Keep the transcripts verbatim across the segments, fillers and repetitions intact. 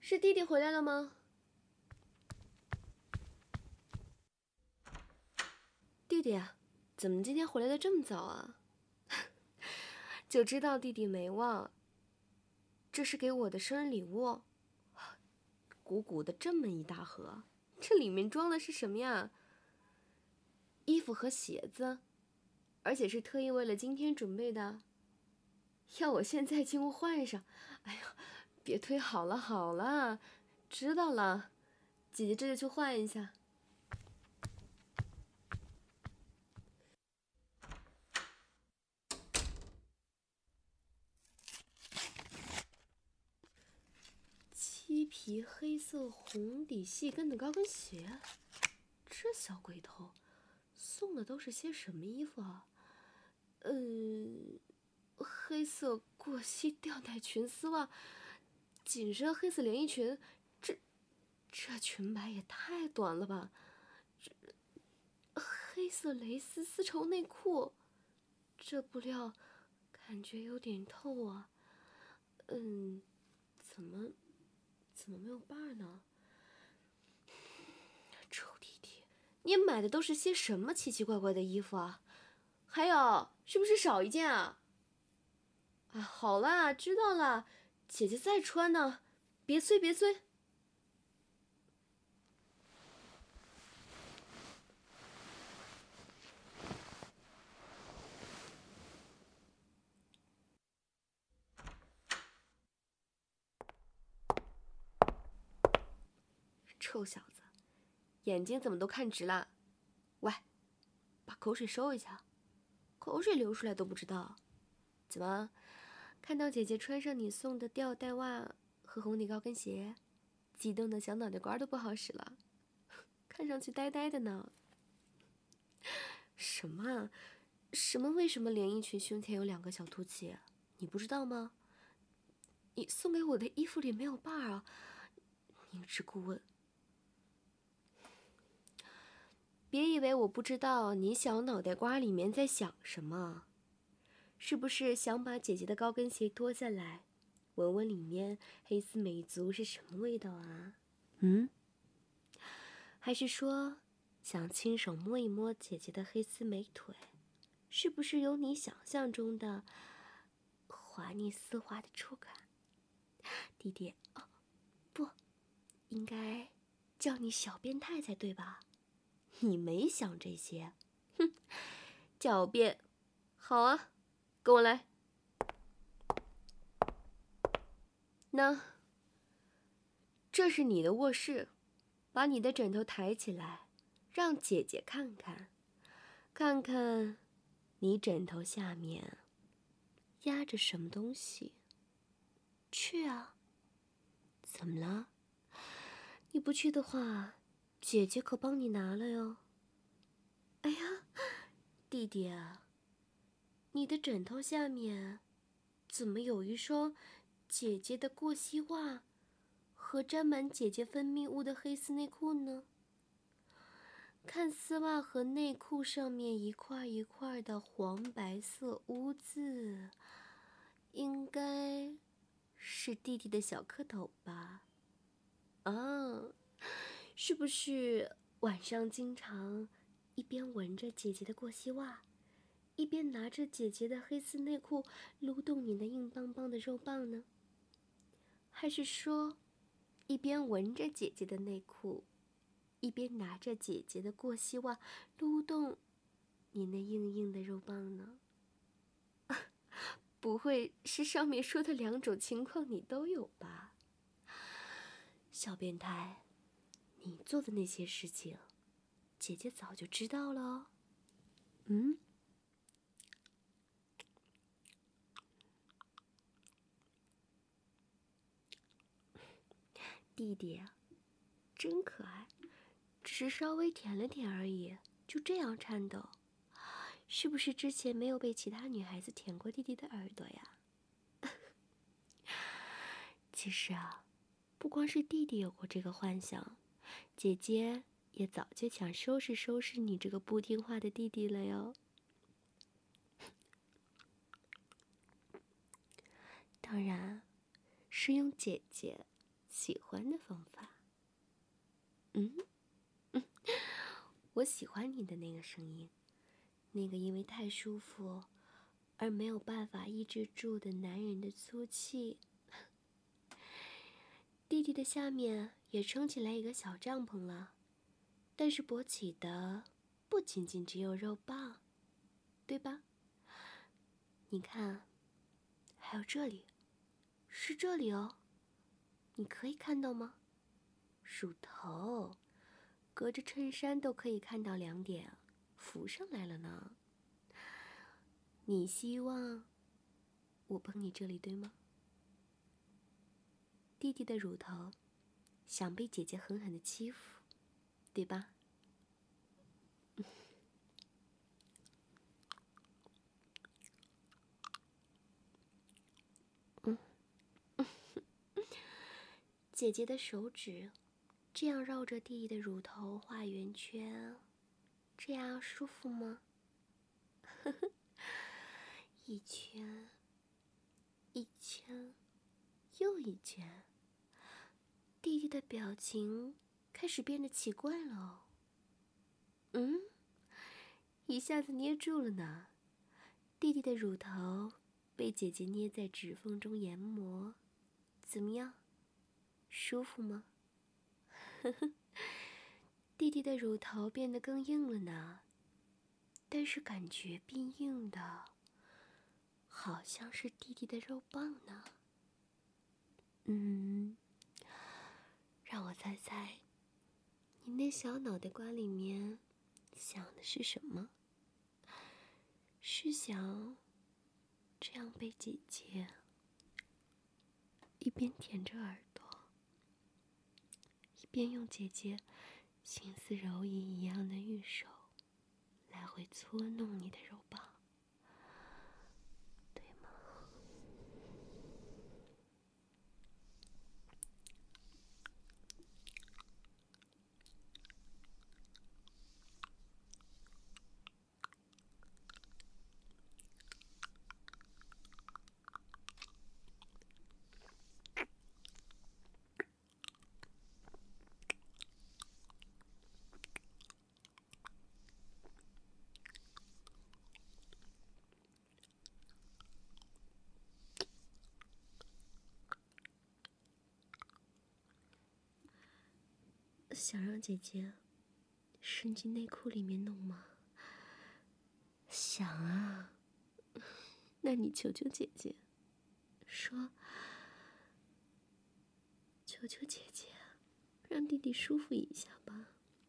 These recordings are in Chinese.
是弟弟回来了吗？弟弟啊，怎么今天回来的这么早啊？就知道弟弟没忘。这是给我的生日礼物，鼓鼓的这么一大盒，这里面装的是什么呀？衣服和鞋子，而且是特意为了今天准备的。要我现在进屋换上？哎呀，别推，好了好了，知道了，姐姐这就去换一下。漆皮黑色红底细跟的高跟鞋，这小鬼头送的都是些什么衣服啊？嗯，黑色过膝吊带裙丝袜，紧身黑色连衣裙，这这裙摆也太短了吧？这黑色蕾丝丝绸内裤，这布料感觉有点透啊。嗯，怎么怎么没有把呢？臭弟弟，你买的都是些什么奇奇怪怪的衣服啊？还有，是不是少一件啊？啊，好啦，知道了，姐姐在穿呢，别催别催。臭小子，眼睛怎么都看直了？喂，把口水收一下，口水流出来都不知道。怎么，看到姐姐穿上你送的吊带袜和红底高跟鞋，激动的小脑袋瓜都不好使了，看上去呆呆的呢。什么啊？什么？为什么连衣裙胸前有两个小凸起？你不知道吗？你送给我的衣服里没有把儿啊！明知故问。别以为我不知道你小脑袋瓜里面在想什么，是不是想把姐姐的高跟鞋脱下来，闻闻里面黑丝美足是什么味道啊？嗯？还是说想亲手摸一摸姐姐的黑丝美腿，是不是有你想象中的滑腻丝滑的触感？弟弟，哦，不，应该叫你小变态才对吧？你没想这些，哼，狡辩。好啊，跟我来。那这是你的卧室，把你的枕头抬起来，让姐姐看看，看看你枕头下面压着什么东西。去啊！怎么了？你不去的话，姐姐可帮你拿了哟。哎呀，弟弟啊，你的枕头下面怎么有一双姐姐的过膝袜和沾满姐姐分泌物的黑丝内裤呢？看丝袜和内裤上面一块一块的黄白色污渍，应该是弟弟的小蝌蚪吧？啊，是不是晚上经常一边闻着姐姐的过膝袜，一边拿着姐姐的黑丝内裤撸动你那硬邦邦的肉棒呢？还是说，一边闻着姐姐的内裤，一边拿着姐姐的过膝袜撸动你那硬硬的肉棒呢？不会是上面说的两种情况你都有吧？小变态，你做的那些事情，姐姐早就知道了哦。嗯？弟弟啊，真可爱，只是稍微舔了舔而已，就这样颤抖，是不是之前没有被其他女孩子舔过弟弟的耳朵呀？其实啊，不光是弟弟有过这个幻想，姐姐也早就想收拾收拾你这个不听话的弟弟了哟。当然，是用姐姐喜欢的方法。嗯，嗯，我喜欢你的那个声音，那个因为太舒服而没有办法抑制住的男人的粗气。弟弟的下面也撑起来一个小帐篷了，但是勃起的不仅仅只有肉棒，对吧？你看，还有这里，是这里哦，你可以看到吗？乳头，隔着衬衫都可以看到两点，浮上来了呢。你希望我碰你这里，对吗？弟弟的乳头想被姐姐狠狠的欺负，对吧？嗯，姐姐的手指这样绕着弟弟的乳头画圆圈，这样舒服吗？呵呵，一圈，一圈，又一圈。弟弟的表情开始变得奇怪了哦。嗯，一下子捏住了呢。弟弟的乳头被姐姐捏在指缝中研磨，怎么样？舒服吗？呵呵，弟弟的乳头变得更硬了呢，但是感觉变硬的，好像是弟弟的肉棒呢。嗯，让我猜猜，你那小脑袋瓜里面想的是什么？是想这样被姐姐一边舔着耳朵，一边用姐姐心思柔仪一样的玉手来回搓弄你的肉棒，对吗？想让姐姐伸进内裤里面弄吗？想啊，那你求求姐姐，说，求求姐姐，让弟弟舒服一下吧。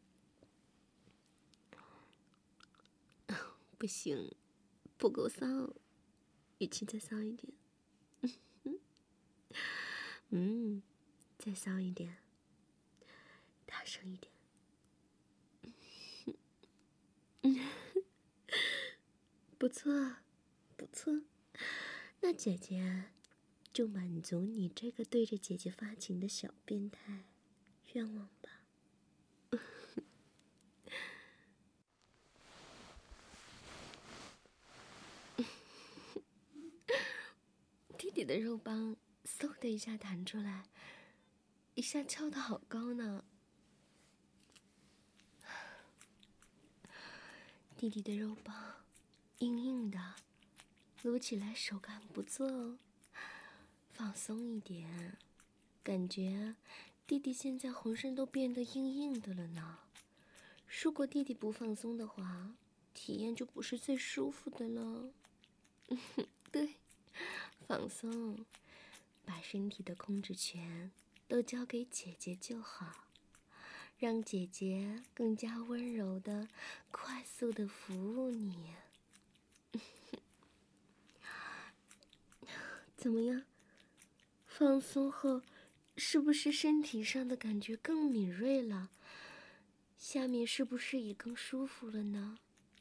不行，不够骚，语气再骚一点。嗯，再骚一点，大声一点。不错，不错，那姐姐就满足你这个对着姐姐发情的小变态愿望吧。弟弟的肉棒嗖的一下弹出来，一下翘得好高呢。弟弟的肉棒硬硬的，撸起来手感不错哦。放松一点，感觉弟弟现在浑身都变得硬硬的了呢。如果弟弟不放松的话，体验就不是最舒服的了。对，放松，把身体的控制权都交给姐姐就好，让姐姐更加温柔的、快速的服务你。怎么样？放松后，是不是身体上的感觉更敏锐了？下面是不是也更舒服了呢？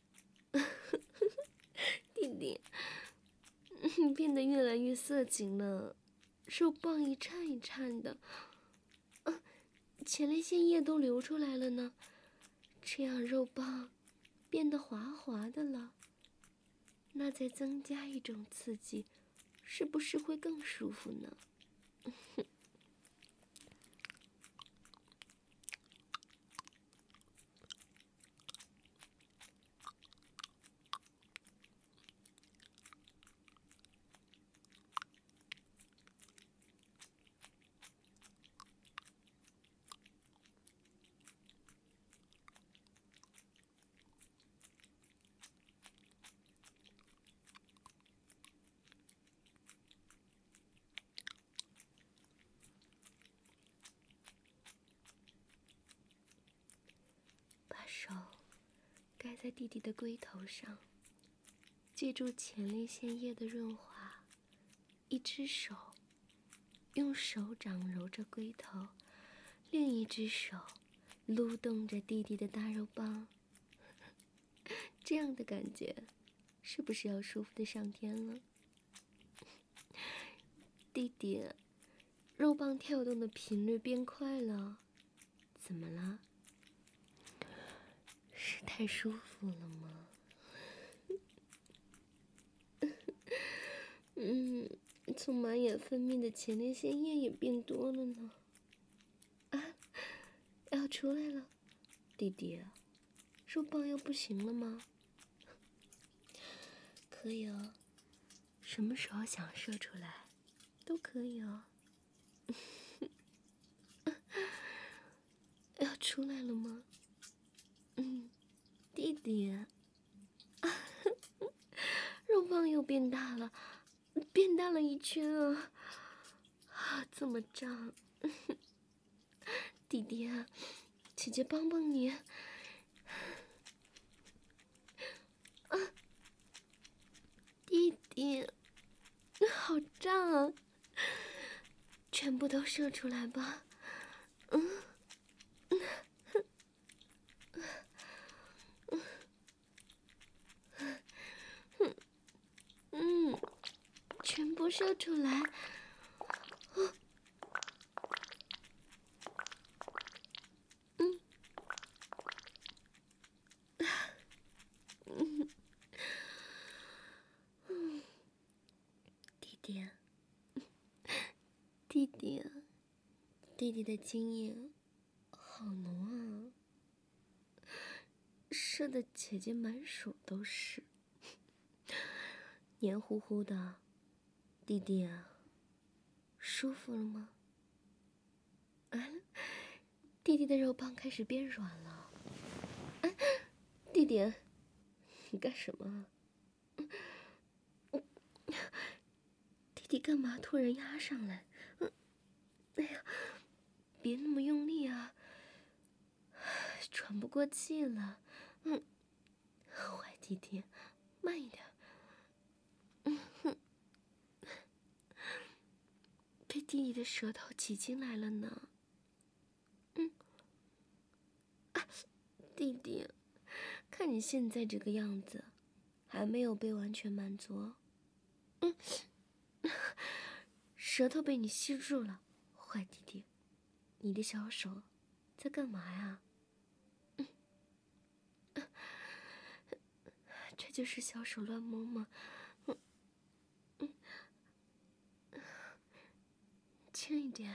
弟弟，你变得越来越色情了，肉棒一颤一颤的，啊，前列腺液都流出来了呢。这样肉棒变得滑滑的了，那再增加一种刺激，是不是会更舒服呢？ 手盖在弟弟的龟头上，借助前列腺液的润滑，一只手用手掌揉着龟头，另一只手撸动着弟弟的大肉棒。这样的感觉是不是要舒服的上天了？弟弟，肉棒跳动的频率变快了，怎么了？是太舒服了吗？嗯，从满眼分泌的前列腺液也变多了呢。啊，要出来了，弟弟，肉棒要不行了吗？可以哦，什么时候想射出来，都可以哦。要出来了吗？嗯，弟弟，肉棒又变大了，变大了一圈啊！啊，这么胀，弟弟啊，姐姐帮帮你。啊，弟弟，好胀啊！全部都射出来吧。嗯。嗯，全部射出来。哦，嗯，嗯，嗯，弟弟，弟弟，弟弟的精液好浓啊，射的姐姐满手都是，黏糊糊的。弟弟啊，舒服了吗？啊，弟弟的肉棒开始变软了。啊，弟弟，你干什么？弟弟干嘛突然压上来？嗯，哎呀，别那么用力啊，喘不过气了。嗯，坏弟弟，慢一点。嗯哼，被弟弟的舌头挤进来了呢。嗯，啊，弟弟，看你现在这个样子，还没有被完全满足。嗯，舌头被你吸住了，坏弟弟，你的小手在干嘛呀？嗯，这就是小手乱摸吗？嗯嗯，轻一点，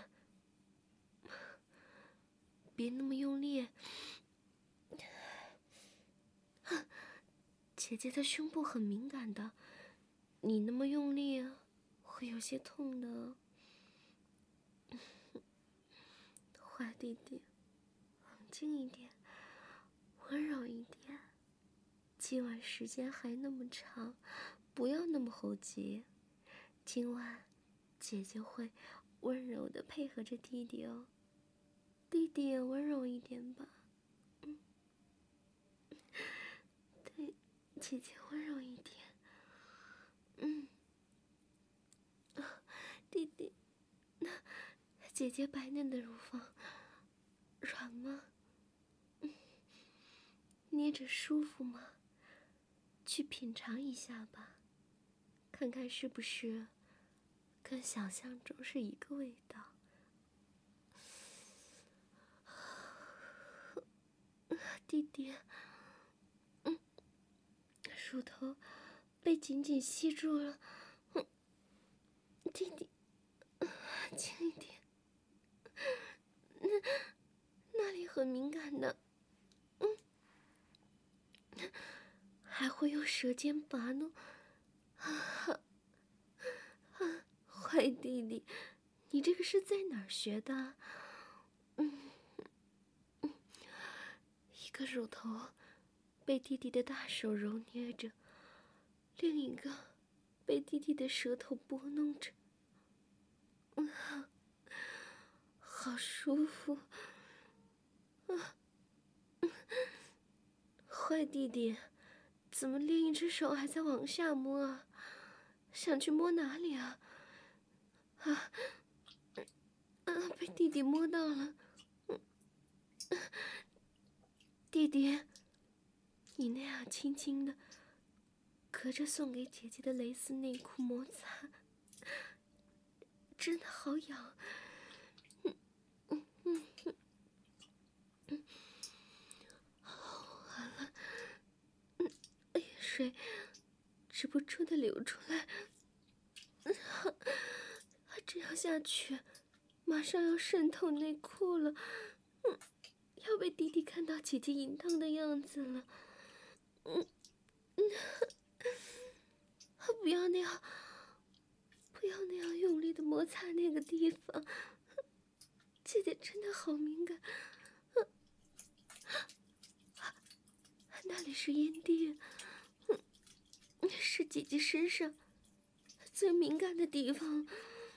别那么用力。姐姐的胸部很敏感的，你那么用力会有些痛的。坏弟弟，冷静一点，温柔一点。今晚时间还那么长，不要那么猴急。今晚，姐姐会温柔的配合着弟弟哦。弟弟也温柔一点吧。嗯，对，姐姐温柔一点。嗯，啊，弟弟，那姐姐白嫩的乳房软吗？嗯，捏着舒服吗？去品尝一下吧，看看是不是跟想象中是一个味道。弟弟，嗯，乳头被紧紧吸住了。嗯，弟弟，轻一点，那那里很敏感的。嗯，还会用舌尖拔弄。啊啊，坏弟弟，你这个是在哪儿学的？嗯，一个乳头被弟弟的大手揉捏着，另一个被弟弟的舌头拨弄着。嗯，好舒服。啊， 弟弟，怎么另一只手还在往下摸啊？想去摸哪里啊？啊啊！被弟弟摸到了。嗯，弟弟，你那样轻轻的隔着送给姐姐的蕾丝内裤摩擦，真的好痒。嗯嗯嗯嗯，完了，嗯，眼水止不住的流出来。这样下去，马上要渗透内裤了。嗯，要被弟弟看到姐姐淫荡的样子了。嗯嗯，不要那样，不要那样用力的摩擦那个地方，姐姐真的好敏感。嗯，那里是阴蒂，嗯，是姐姐身上最敏感的地方。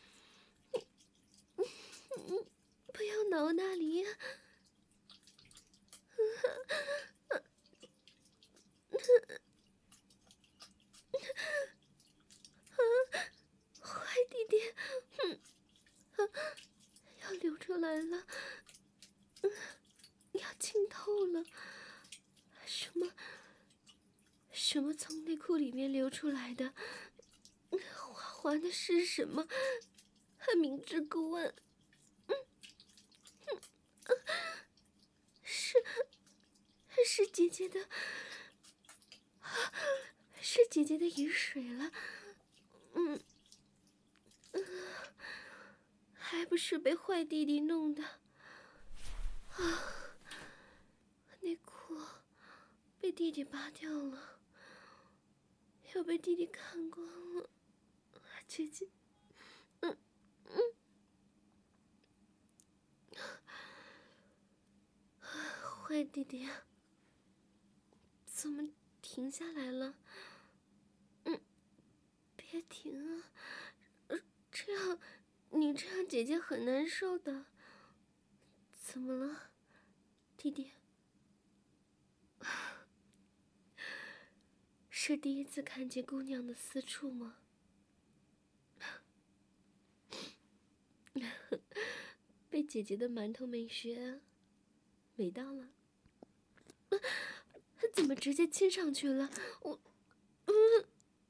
嗯嗯，不要挠那里呀。坏弟弟，嗯，啊，要流出来了，嗯，要浸透了。什么？什么从内裤里面流出来的？滑滑的是什么？还明知故问。嗯嗯啊，是是姐姐的，啊，是姐姐的雨水了。嗯嗯，还不是被坏弟弟弄的。啊，内裤被弟弟扒掉了，要被弟弟看光了。姐姐，嗯嗯，坏弟弟，怎么停下来了？嗯，别停啊！这样，你这样姐姐很难受的。怎么了，弟弟？是第一次看见姑娘的私处吗？被姐姐的馒头美学美到了。怎么直接亲上去了？我，嗯，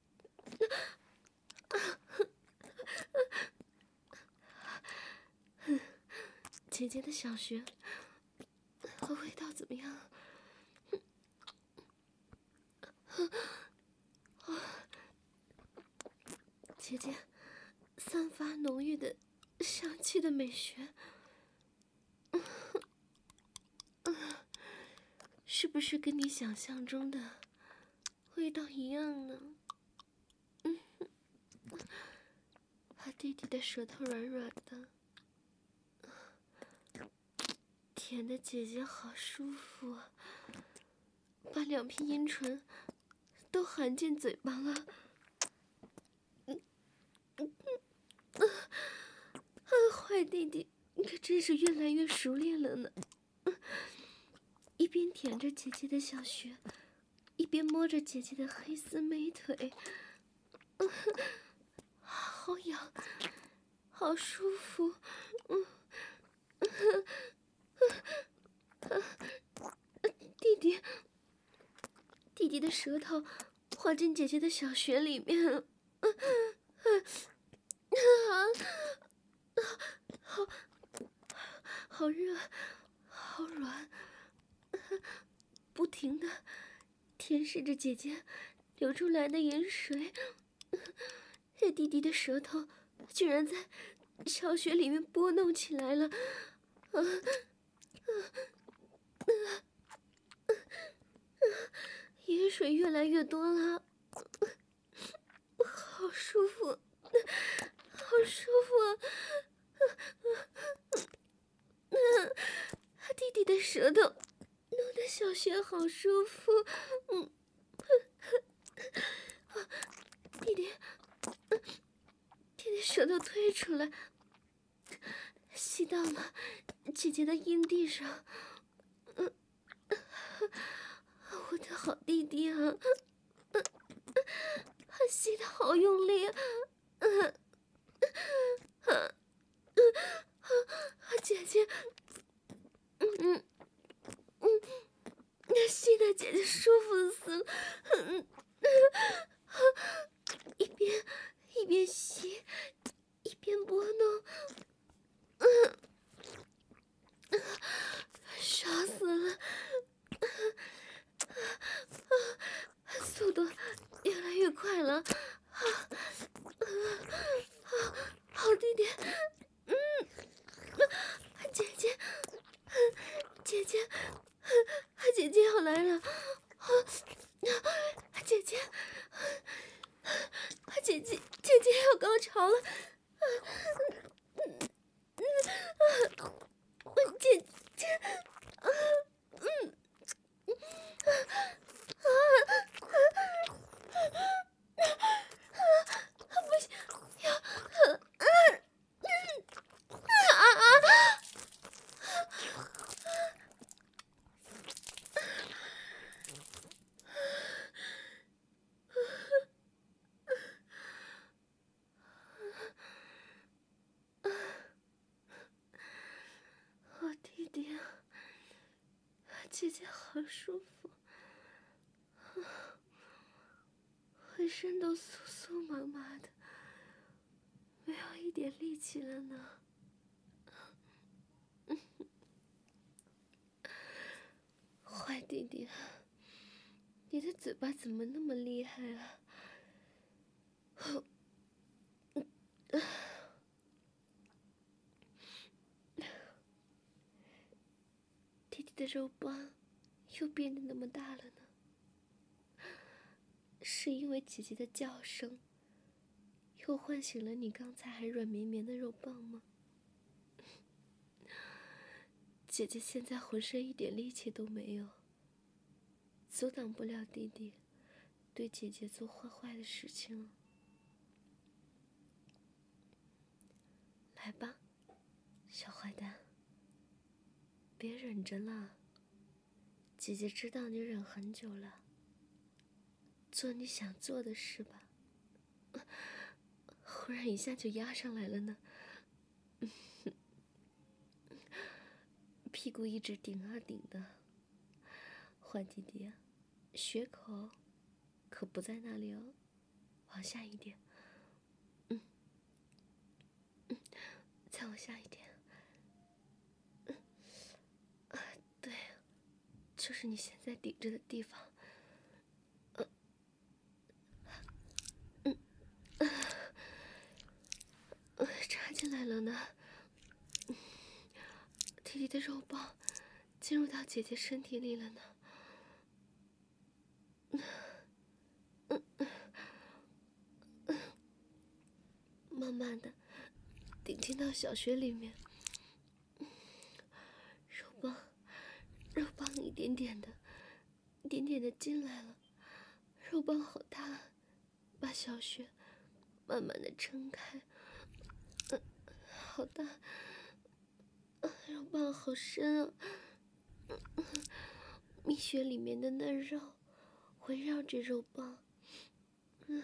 姐姐的小穴，味道怎么样？姐姐散发浓郁的香气的美学，是不是跟你想象中的味道一样呢？嗯，他弟弟的舌头软软的，舔的姐姐好舒服啊，把两片阴唇都含进嘴巴了。嗯嗯嗯，啊，坏弟弟，你可真是越来越熟练了呢。嗯，一边舔着姐姐的小穴，一边摸着姐姐的黑丝美腿。嗯，好痒，好舒服。嗯，嗯嗯嗯，弟弟，弟弟的舌头滑进姐姐的小穴里面了。嗯嗯啊，好，好热，好软，不停的舔舐着姐姐流出来的盐水。弟弟的舌头居然在小穴里面拨弄起来了。啊啊啊！盐水越来越多了，好舒服，好舒服啊！弟弟的舌头弄得小穴好舒服。嗯，弟弟，弟弟舌头推出来，吸到了姐姐的阴蒂上。嗯， 我的好弟弟啊，吸得好用力啊！啊啊啊！姐姐，嗯嗯嗯，吸得姐姐舒服死了，嗯嗯，一边一边吸，一边拨弄，嗯，爽死了！速度越来越快了，啊啊啊！好弟弟，嗯，姐姐，姐姐，姐姐要来了，啊！姐姐，姐姐，姐姐要高潮了，啊！姐姐，啊，嗯，啊啊啊！不行，要，啊啊啊！我弟弟，姐姐好舒服，浑身都酥酥麻麻的，没有一点力气了呢。坏弟弟，你的嘴巴怎么那么厉害啊？弟弟的肉棒又变得那么大了呢？是因为姐姐的叫声又唤醒了你刚才还软绵绵的肉棒吗？姐姐现在浑身一点力气都没有，阻挡不了弟弟对姐姐做坏坏的事情了。来吧，小坏蛋，别忍着了，姐姐知道你忍很久了，做你想做的事吧。忽然一下就压上来了呢，屁股一直顶啊顶的。坏弟弟，血口可不在那里哦，往下一点，嗯嗯，再往下一点，嗯啊，对，就是你现在顶着的地方，嗯嗯嗯，插进来了呢。弟弟的肉棒进入到姐姐身体里了呢。嗯嗯嗯，慢慢的顶进到小穴里面，肉棒，肉棒一点点的，一点点的进来了，肉棒好大，把小穴慢慢的撑开，嗯，好大，肉棒好深啊，嗯，蜜穴里面的嫩肉围绕着肉棒，嗯，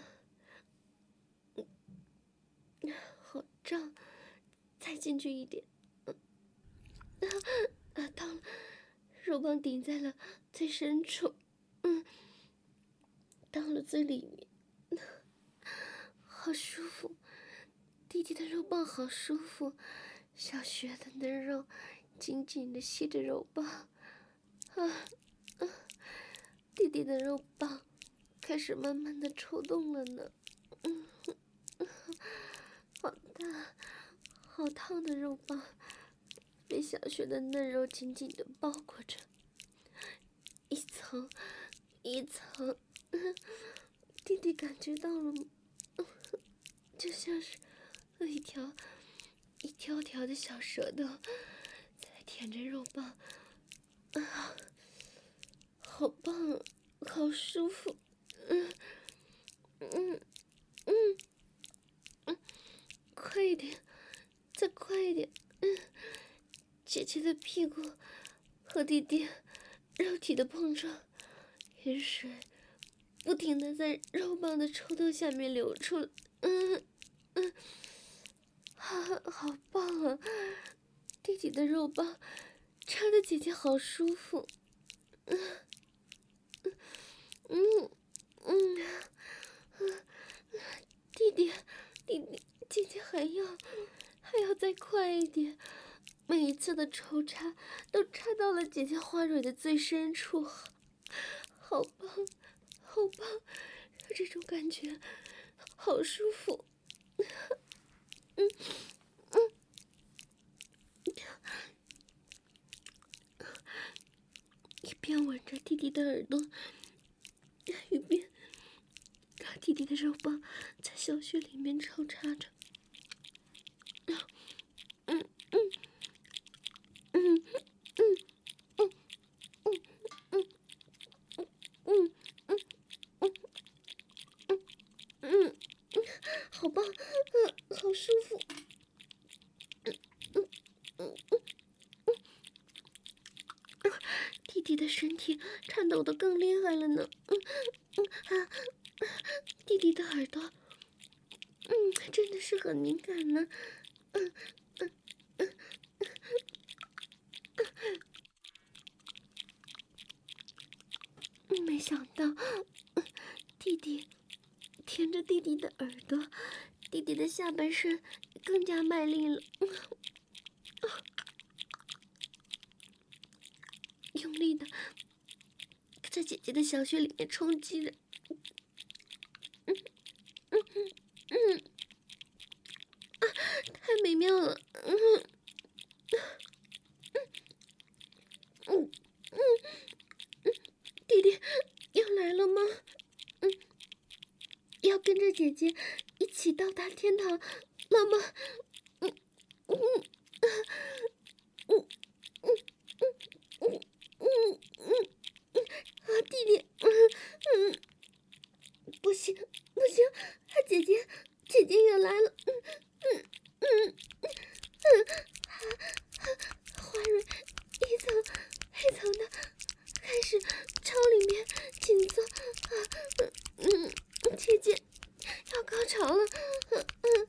好胀，再进去一点，嗯，啊，到了，肉棒顶在了最深处，嗯，到了最里面，好舒服，弟弟的肉棒好舒服，小穴的嫩肉紧紧的吸着肉棒，啊啊，弟弟的肉棒开始慢慢的抽动了呢，嗯，好大，好烫的肉棒被小穴的嫩肉紧紧的包裹着，一层一层，弟弟感觉到了吗？就像是有一条一条条的小舌头在舔着肉棒，啊，好棒啊，好舒服，嗯嗯嗯嗯，快一点，再快一点，嗯，姐姐的屁股和弟弟肉体的碰撞饮水不停的在肉棒的抽动下面流出了。嗯嗯，好好棒啊！弟弟的肉棒插的姐姐好舒服。嗯嗯嗯嗯，弟弟弟弟，姐姐还要还要再快一点。每一次的抽插都插到了姐姐花蕊的最深处，好棒，好棒，这种感觉好舒服。嗯嗯，一边吻着弟弟的耳朵，一边让弟弟的肉棒在小穴里面抽插着。嗯嗯嗯嗯嗯嗯嗯嗯嗯嗯嗯，好棒，嗯，好舒服。嗯嗯嗯嗯，弟弟的身体颤抖得更厉害了呢。嗯嗯啊，弟弟的耳朵，嗯，真的是很敏感呢。嗯嗯嗯嗯，没想到，嗯，弟弟舔着弟弟的耳朵，弟弟的下半身更加卖力了。嗯啊，用力的在姐姐的小穴里面冲击着。嗯嗯嗯，啊，太美妙了。嗯嗯嗯嗯，弟弟要来了吗？嗯，要跟着姐姐一起到达天堂了吗？嗯嗯嗯嗯嗯嗯嗯嗯，啊，弟弟，嗯嗯，不行不行，啊，姐姐姐姐也来了。嗯嗯嗯嗯嗯，啊，花蕊一层一层的开始朝里面紧凑。啊嗯嗯，姐姐要高潮了。嗯嗯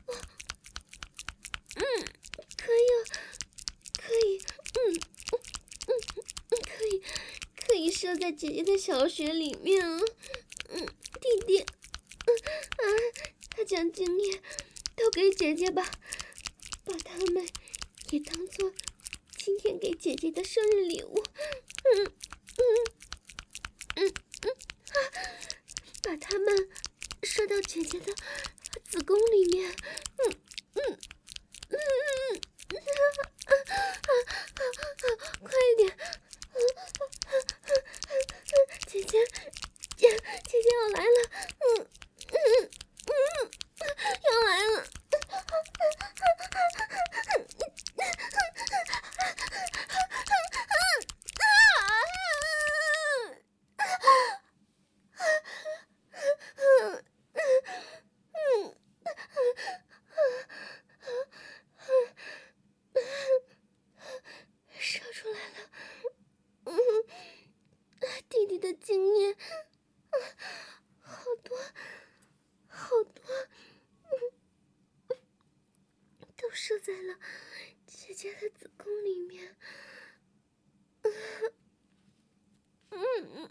嗯，可以了，可以。嗯嗯嗯嗯，可以可以射在姐姐的小穴里面啊。嗯，弟弟，嗯啊，他将精液都给姐姐吧，把它们也当做今天给姐姐的生日礼物。嗯嗯嗯嗯啊，把它们射到姐姐的子宫里面。嗯嗯嗯嗯嗯啊啊啊啊！快一点！啊啊啊啊！姐姐，姐姐姐要来了！嗯嗯嗯，要来了！射出来了。嗯，弟弟的精液，啊，好多，好多，嗯，都射在了姐姐的子宫里面。嗯嗯，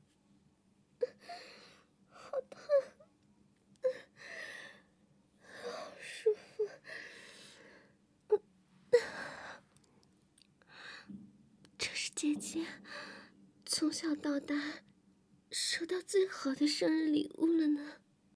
好痛，好舒服。这是姐姐从小到大收到最好的生日礼物了呢。